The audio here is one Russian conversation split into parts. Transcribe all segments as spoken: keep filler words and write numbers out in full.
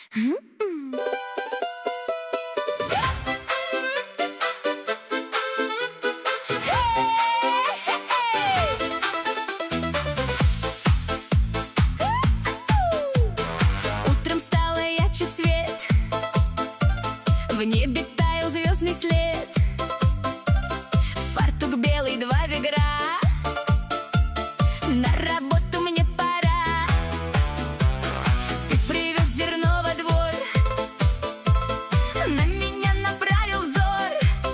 Утром встала я чуть свет, в небе таял звездный след. Фартук белый, два ведра, на работу мне пора. Ты привез зерно во двор, на меня направил взор.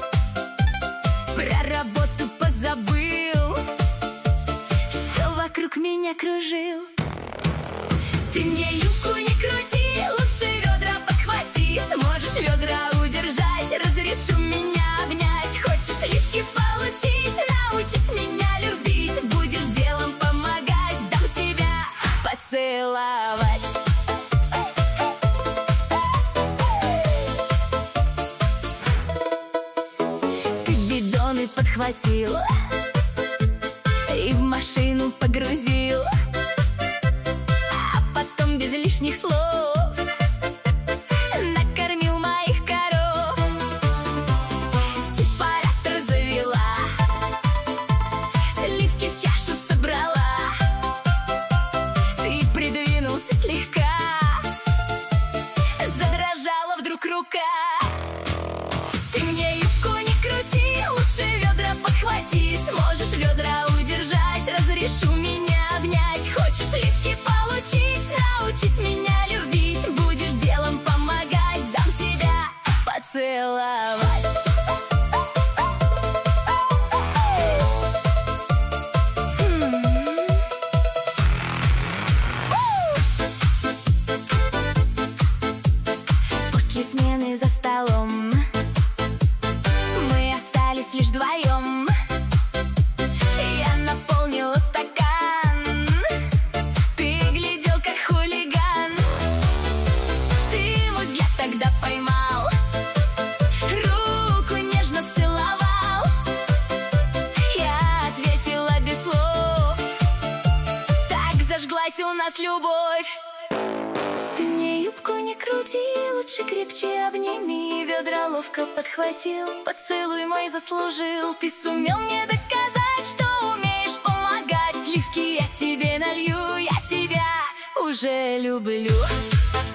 Про работу позабыл, все вокруг меня кружил. Ты мне юбку не крути, лучше ведра подхвати. Сможешь ведра удержать, разрешу меня обнять. Хочешь лифки получить, научись меня любить. Будешь делом помогать, дам себя поцеловать. Ты бидоны подхватил и в машину погрузил, потом без лишних слов накормил моих коров. Сепаратор завела, сливки в чашу собрала. Ты придвинулся слегка, задрожала вдруг рука. Ты мне юбку не крути, лучше ведра подхвати. Сможешь ведра удержать, разрешу меня обнять. Хочешь лифки получить, научись меня любить. Будешь делом помогать, дам себя поцеловать. После смены за столом мы остались лишь вдвоем. Я наполнила стакан, ты глядел как хулиган. Ты мой взгляд тогда поймал, руку нежно целовал. Я ответила без слов, так зажглась у нас любовь. Ты мне юбку не крути, лучше крепче обними. Ведра ловко подхватил, поцелуй мой заслужил. Ты сумел мне доказать, что умеешь помогать. Сливки я тебе налью, я тебя уже люблю.